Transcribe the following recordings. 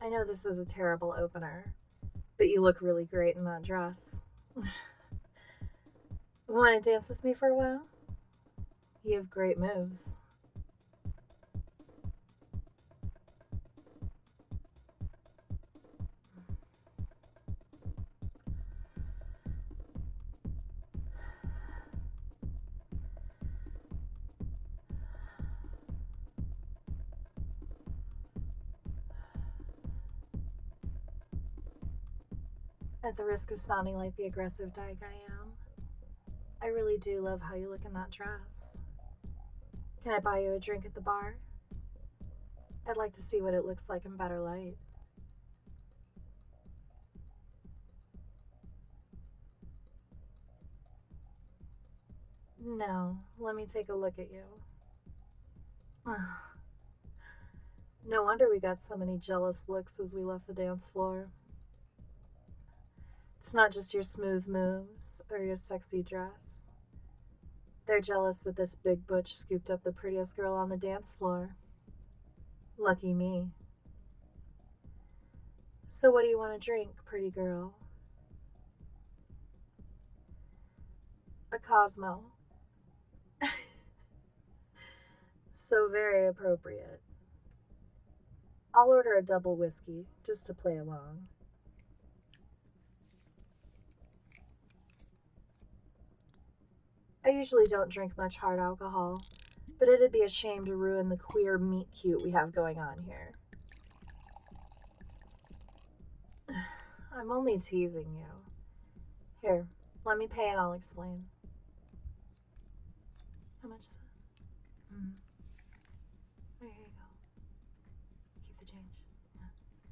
I know this is a terrible opener, but you look really great in that dress. Want to dance with me for a while? You have great moves. At the risk of sounding like the aggressive dyke I am, I really do love how you look in that dress. Can I buy you a drink at the bar? I'd like to see what it looks like in better light. No, let me take a look at you. No wonder we got so many jealous looks as we left the dance floor. It's not just your smooth moves or your sexy dress. They're jealous that this big butch scooped up the prettiest girl on the dance floor. Lucky me. So, what do you want to drink, pretty girl? A Cosmo. So very appropriate. I'll order a double whiskey just to play along. I usually don't drink much hard alcohol, but it'd be a shame to ruin the queer meet cute we have going on here. I'm only teasing you. Here, let me pay and I'll explain. How much is it? Here you go. Keep the change. Yeah.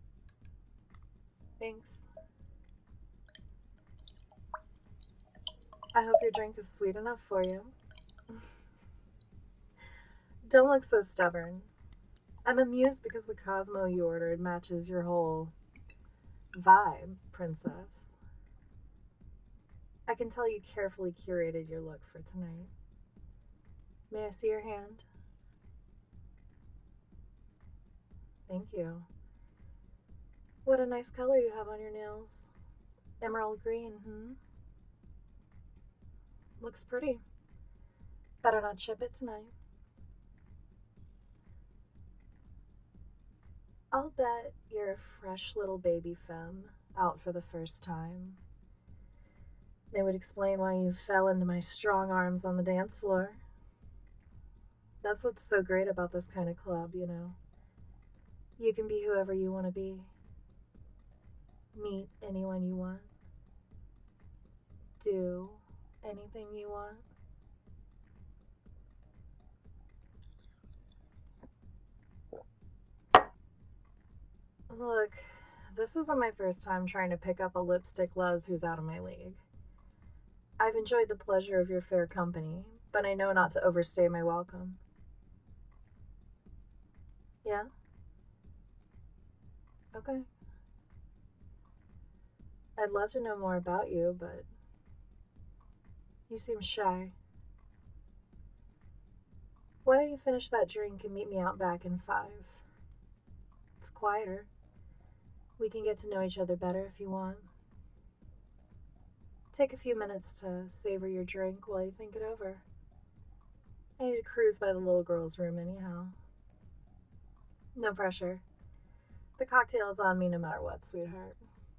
Thanks. I hope your drink is sweet enough for you. Don't look so stubborn. I'm amused because the Cosmo you ordered matches your whole vibe, princess. I can tell you carefully curated your look for tonight. May I see your hand? Thank you. What a nice color you have on your nails. Emerald green, hmm? Looks pretty. Better not chip it tonight. I'll bet you're a fresh little baby femme out for the first time. They would explain why you fell into my strong arms on the dance floor. That's what's so great about this kind of club, you know. You can be whoever you want to be. Meet anyone you want. Do anything you want. Look, this isn't my first time trying to pick up a lipstick loves who's out of my league. I've enjoyed the pleasure of your fair company, but I know not to overstay my welcome. Yeah? Okay. I'd love to know more about you, but you seem shy. Why don't you finish that drink and meet me out back in 5? It's quieter. We can get to know each other better if you want. Take a few minutes to savor your drink while you think it over. I need to cruise by the little girl's room anyhow. No pressure. The cocktail is on me no matter what, sweetheart.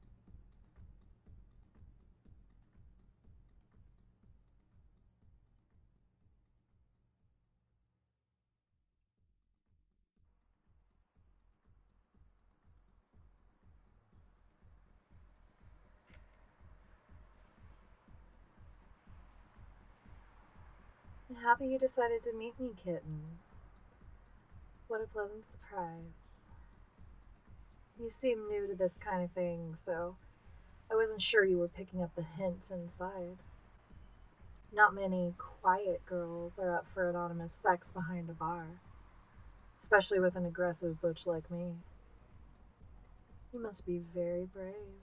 I'm happy you decided to meet me, kitten. What a pleasant surprise. You seem new to this kind of thing, so I wasn't sure you were picking up the hint inside. Not many quiet girls are up for anonymous sex behind a bar, especially with an aggressive butch like me. You must be very brave.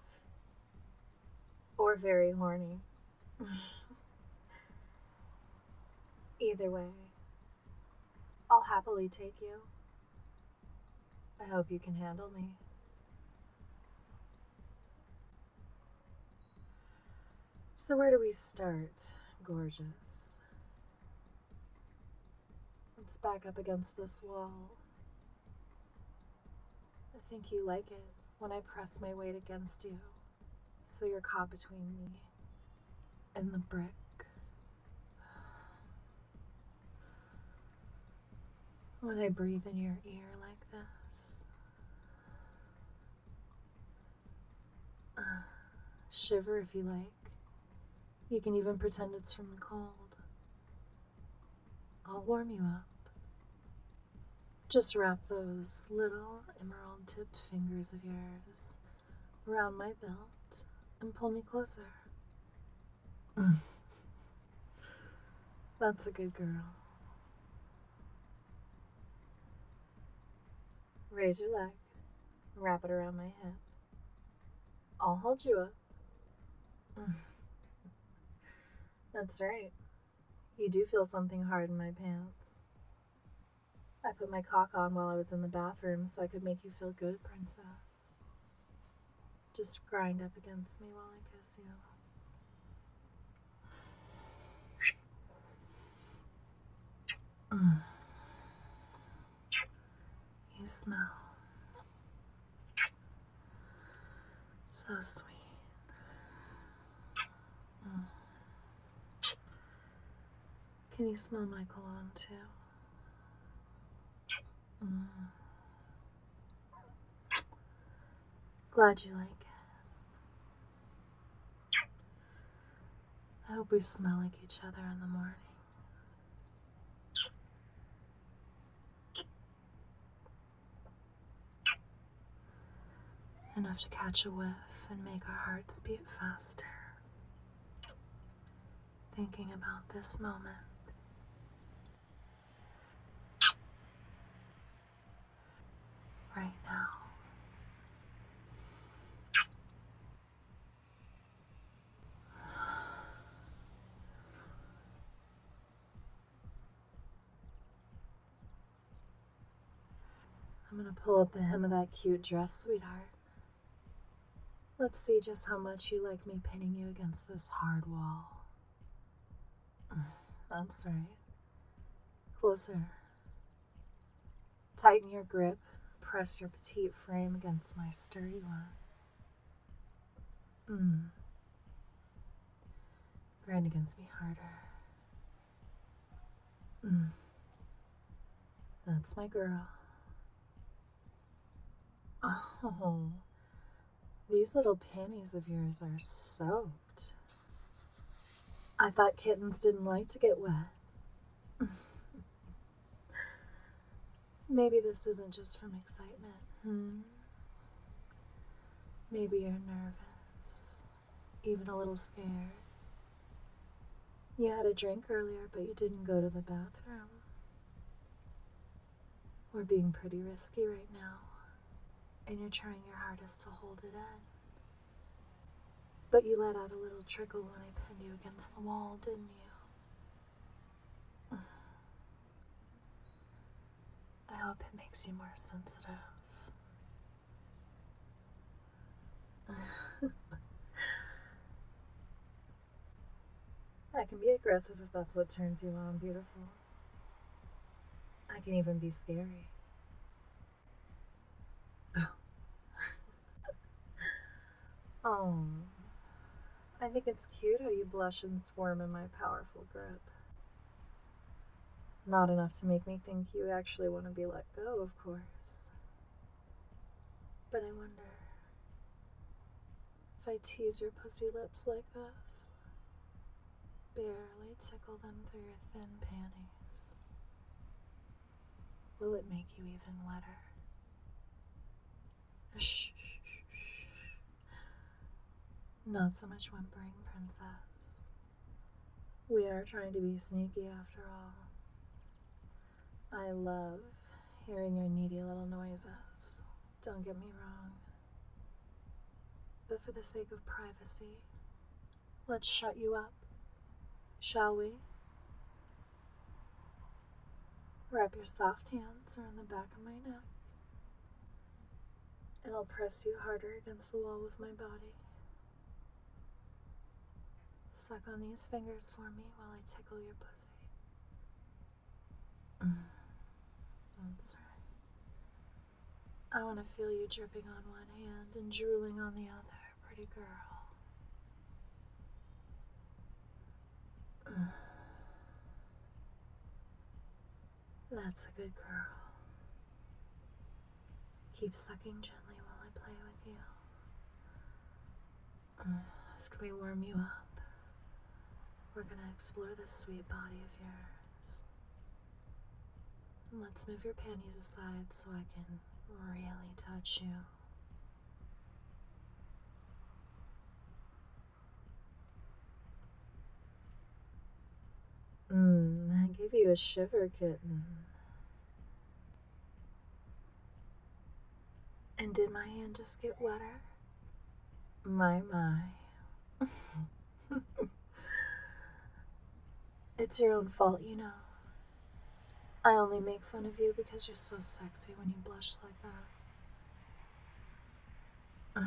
Or very horny. Either way, I'll happily take you. I hope you can handle me. So where do we start, gorgeous? Let's back up against this wall. I think you like it when I press my weight against you, so you're caught between me and the brick. When I breathe in your ear like this. Shiver if you like. You can even pretend it's from the cold. I'll warm you up. Just wrap those little emerald-tipped fingers of yours around my belt and pull me closer. That's a good girl. Raise your leg, wrap it around my hip. I'll hold you up. That's right. You do feel something hard in my pants. I put my cock on while I was in the bathroom so I could make you feel good, princess. Just grind up against me while I kiss you. You smell so sweet. Can you smell my cologne too? Glad you like it. I hope we smell like each other in the morning. Enough to catch a whiff and make our hearts beat faster. Thinking about this moment. Right now. I'm gonna pull up the hem of that cute dress, sweetheart. Let's see just how much you like me pinning you against this hard wall. That's right. Closer. Tighten your grip. Press your petite frame against my sturdy one. Grind against me harder. That's my girl. Oh, these little panties of yours are soaked. I thought kittens didn't like to get wet. Maybe this isn't just from excitement. Maybe you're nervous, even a little scared. You had a drink earlier, but you didn't go to the bathroom. We're being pretty risky right now, and you're trying your hardest to hold it in. But you let out a little trickle when I pinned you against the wall, didn't you? I hope it makes you more sensitive. I can be aggressive if that's what turns you on, beautiful. I can even be scary. Oh, I think it's cute how you blush and squirm in my powerful grip. Not enough to make me think you actually want to be let go, of course. But I wonder if I tease your pussy lips like this, barely tickle them through your thin panties, will it make you even wetter? Shh. Not so much whimpering, princess. We are trying to be sneaky after all. I love hearing your needy little noises, don't get me wrong. But for the sake of privacy, let's shut you up, shall we? Wrap your soft hands around the back of my neck, and I'll press you harder against the wall with my body. suck on these fingers for me while I tickle your pussy? That's right. I want to feel you dripping on one hand and drooling on the other, pretty girl. That's a good girl. Keep sucking gently while I play with you. After we warm you up, we're gonna explore this sweet body of yours. Let's move your panties aside so I can really touch you. I gave you a shiver, kitten. And did my hand just get wetter? My. It's your own fault, you know. I only make fun of you because you're so sexy when you blush like that.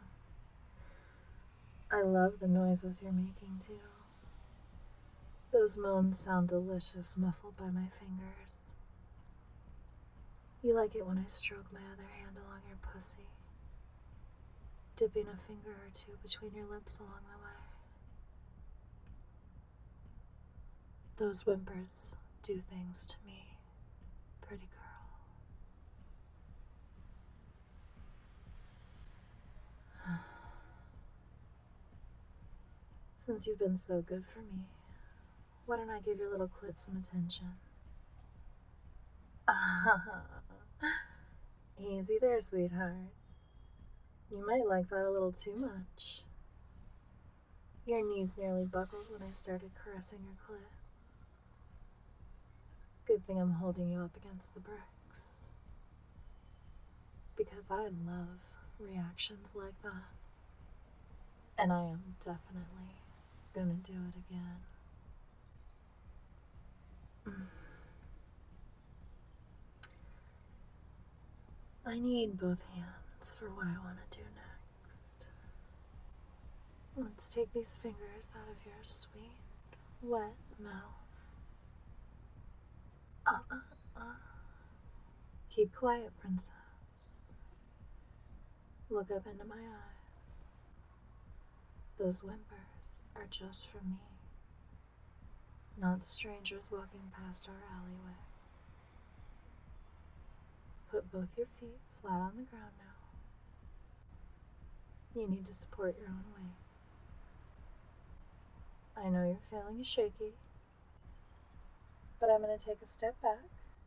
I love the noises you're making, too. Those moans sound delicious, muffled by my fingers. You like it when I stroke my other hand along your pussy, dipping a finger or two between your lips along the way. Those whimpers do things to me, pretty girl. Since you've been so good for me, why don't I give your little clit some attention? Easy there, sweetheart. You might like that a little too much. Your knees nearly buckled when I started caressing your clit. Good thing I'm holding you up against the bricks. Because I love reactions like that. And I am definitely gonna do it again. I need both hands for what I want to do next. Let's take these fingers out of your sweet, wet mouth. Keep quiet, princess. Look up into my eyes. Those whimpers are just for me, not strangers walking past our alleyway. Put both your feet flat on the ground now. You need to support your own weight. I know you're feeling shaky, but I'm going to take a step back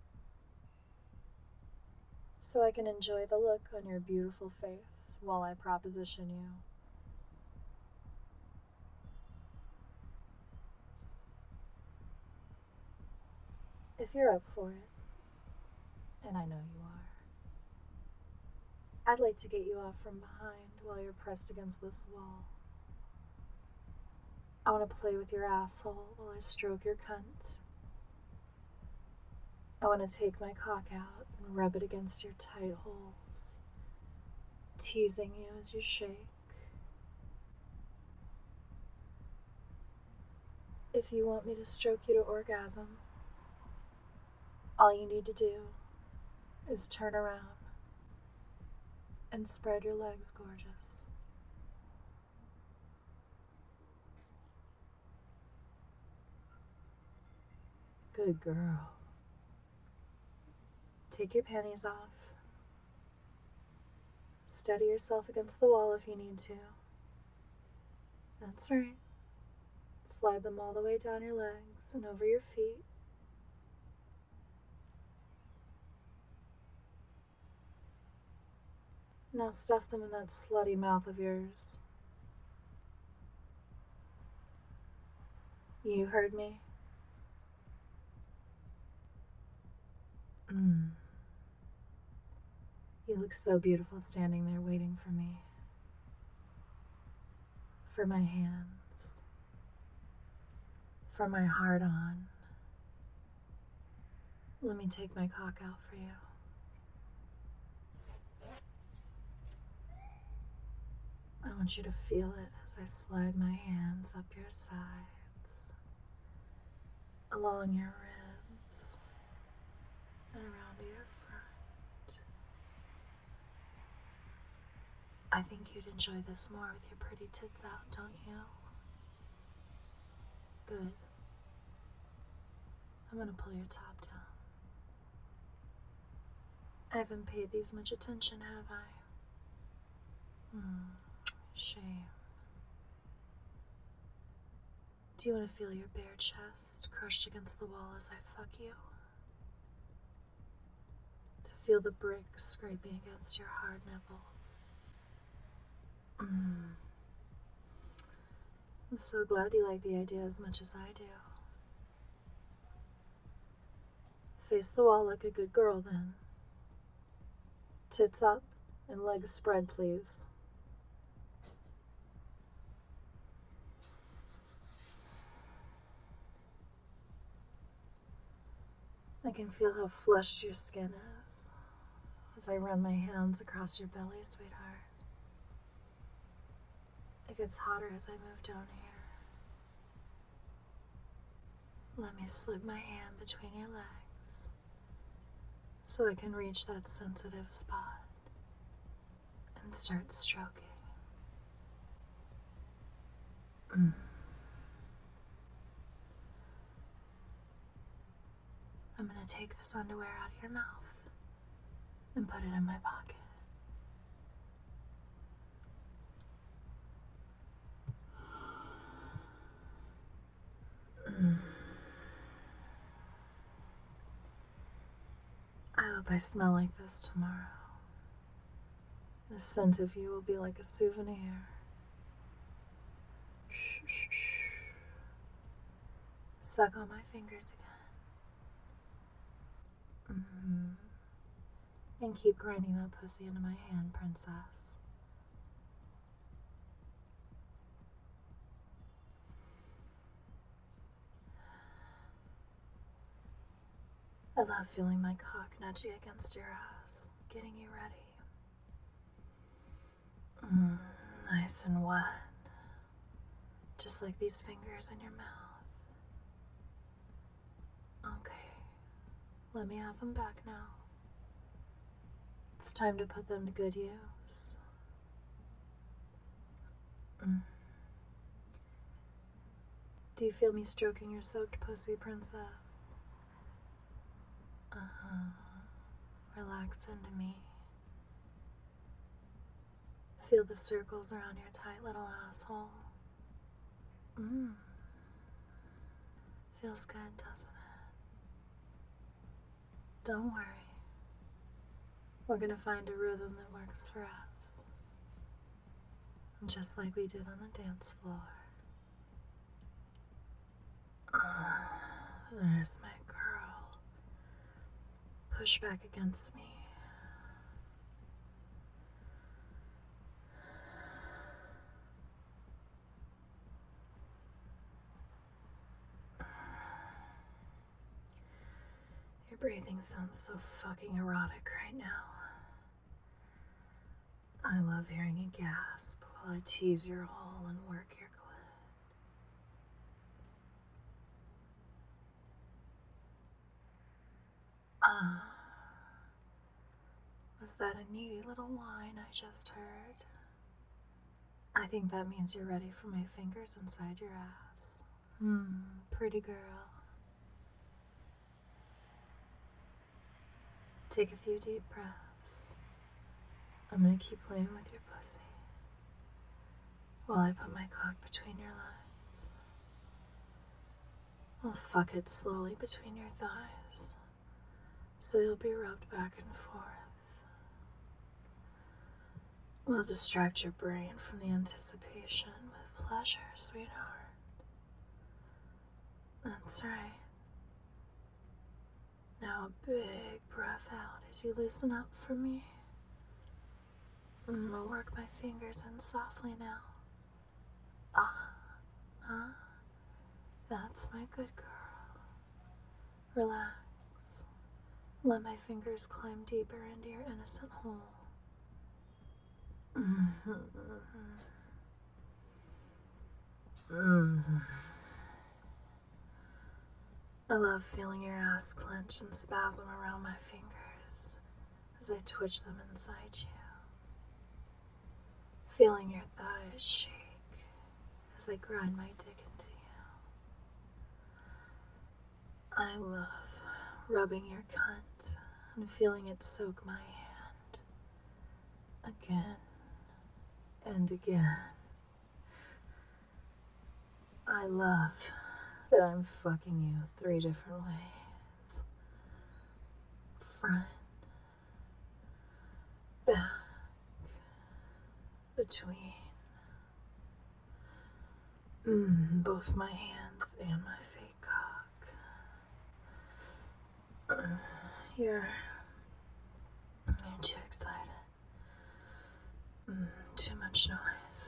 so I can enjoy the look on your beautiful face while I proposition you. If you're up for it, and I know you are, I'd like to get you off from behind while you're pressed against this wall. I want to play with your asshole while I stroke your cunt. I want to take my cock out and rub it against your tight holes, teasing you as you shake. If you want me to stroke you to orgasm, all you need to do is turn around and spread your legs, gorgeous. Good girl. Take your panties off. Steady yourself against the wall if you need to. That's right. Slide them all the way down your legs and over your feet. Now stuff them in that slutty mouth of yours. You heard me? You look so beautiful standing there waiting for me. For my hands. For my heart on. Let me take my cock out for you. I want you to feel it as I slide my hands up your sides, along your ribs, and around your front. I think you'd enjoy this more with your pretty tits out, don't you? Good. I'm gonna pull your top down. I haven't paid these much attention, have I? Shame. Do you want to feel your bare chest crushed against the wall as I fuck you? To feel the bricks scraping against your hard nipples? I'm so glad you like the idea as much as I do. Face the wall like a good girl, then. Tits up and legs spread, please. I can feel how flushed your skin is as I run my hands across your belly, sweetheart. It gets hotter as I move down here. Let me slip my hand between your legs so I can reach that sensitive spot and start stroking. I'm gonna take this underwear out of your mouth and put it in my pocket. I hope I smell like this tomorrow. The scent of you will be like a souvenir. Shh, shh, shh. Suck on my fingers again. And keep grinding that pussy into my hand, princess. I love feeling my cock nudging against your ass, getting you ready. Nice and wet. Just like these fingers in your mouth. Okay, let me have them back now. It's time to put them to good use. Do you feel me stroking your soaked pussy, princess? Relax into me. Feel the circles around your tight little asshole. Feels good, doesn't it? Don't worry. We're gonna find a rhythm that works for us. Just like we did on the dance floor. There's my girl. Push back against me. Your breathing sounds so fucking erotic right now. I love hearing you gasp while I tease your hole and work your clit. Was that a needy little whine I just heard? I think that means you're ready for my fingers inside your ass. Pretty girl. Take a few deep breaths. I'm gonna keep playing with your pussy while I put my cock between your legs. I'll fuck it slowly between your thighs so you'll be rubbed back and forth. We'll distract your brain from the anticipation with pleasure, sweetheart. That's right. Now a big breath out as you loosen up for me. I'll work my fingers in softly now. That's my good girl. Relax. Let my fingers climb deeper into your innocent hole. Mm. I love feeling your ass clench and spasm around my fingers as I twitch them inside you. Feeling your thighs shake as I grind my dick into you. I love rubbing your cunt and feeling it soak my hand again and again. I love that I'm fucking you 3 different ways. Front, back, between. Both my hands and my fake cock. You're too excited. Too much noise.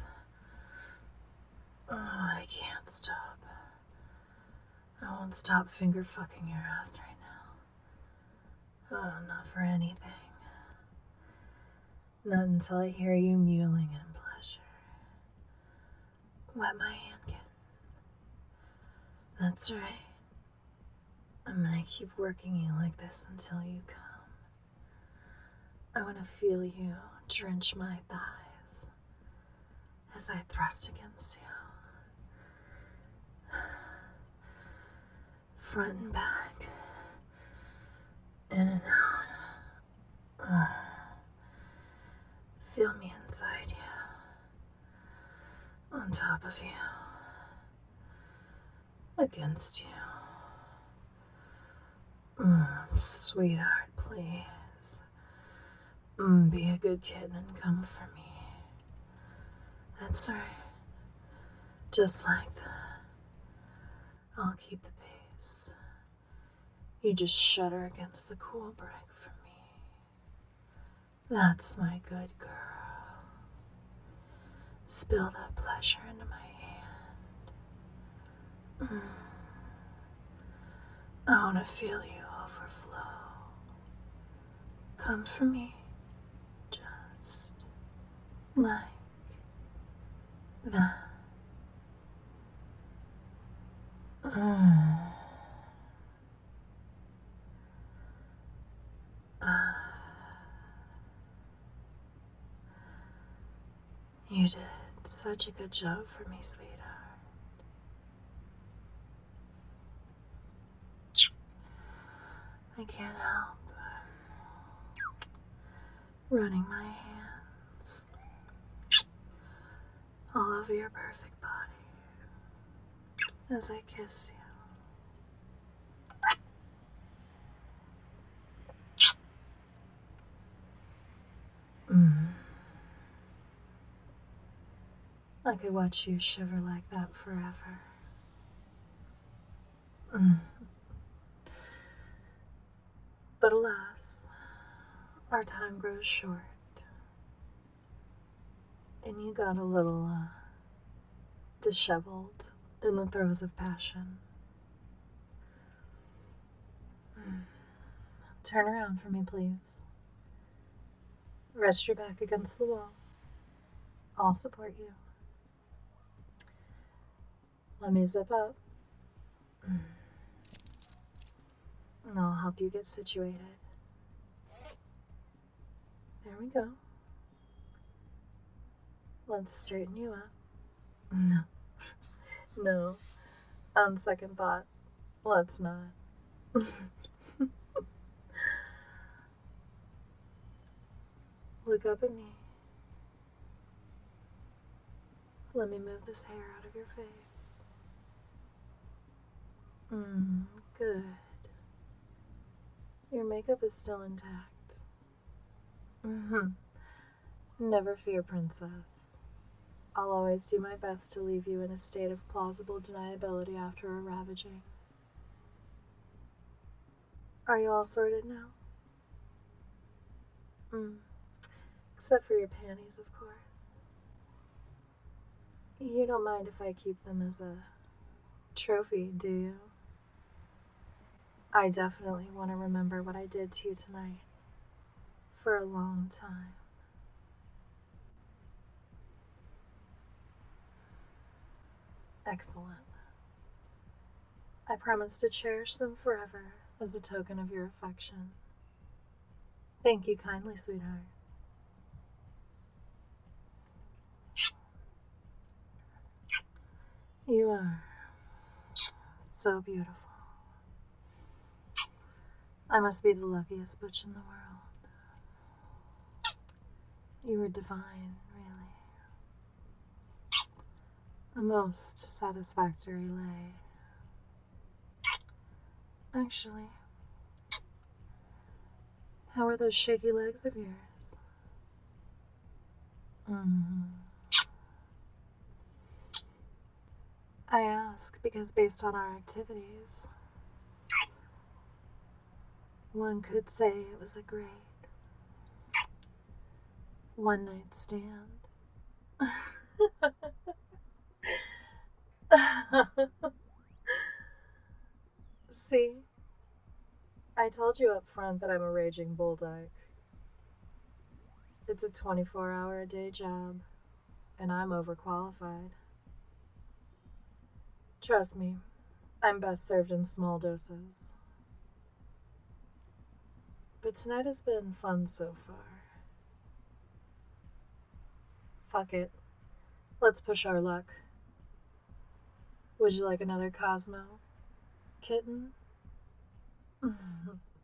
I can't stop. I won't stop finger fucking your ass right now. Oh, not for anything. Not until I hear you mewling in pleasure. Wet my hand, kid. That's right. I'm gonna keep working you like this until you come. I want to feel you drench my thighs as I thrust against you. Front and back. In and out. Feel me inside you. On top of you. Against you. Sweetheart, please. Be a good kid and come for me. That's right. Just like that. I'll keep the pace. You just shudder against the cool break for me. That's my good girl. Spill that pleasure into my hand. I want to feel you overflow. Come for me. Just like that. You did such a good job for me, sweetheart. I can't help running my hands all over your perfect body as I kiss you. I could watch you shiver like that forever. But alas, our time grows short. And you got a little, disheveled in the throes of passion. Turn around for me, please. Rest your back against the wall. I'll support you. Let me zip up. And I'll help you get situated. There we go. Let's straighten you up. No. No. On second thought, let's not. Look up at me. Let me move this hair out of your face. Good. Your makeup is still intact. Never fear, princess. I'll always do my best to leave you in a state of plausible deniability after a ravaging. Are you all sorted now? Except for your panties, of course. You don't mind if I keep them as a trophy, do you? I definitely want to remember what I did to you tonight. For a long time. Excellent. I promise to cherish them forever as a token of your affection. Thank you kindly, sweetheart. You are so beautiful. I must be the luckiest butch in the world. You are divine, really. A most satisfactory lay. Actually, how are those shaky legs of yours? I ask because based on our activities, one could say it was a great one-night stand. See, I told you up front that I'm a raging bulldyke. It's a 24-hour-a-day job, and I'm overqualified. Trust me, I'm best served in small doses. But tonight has been fun so far. Fuck it. Let's push our luck. Would you like another Cosmo? Kitten?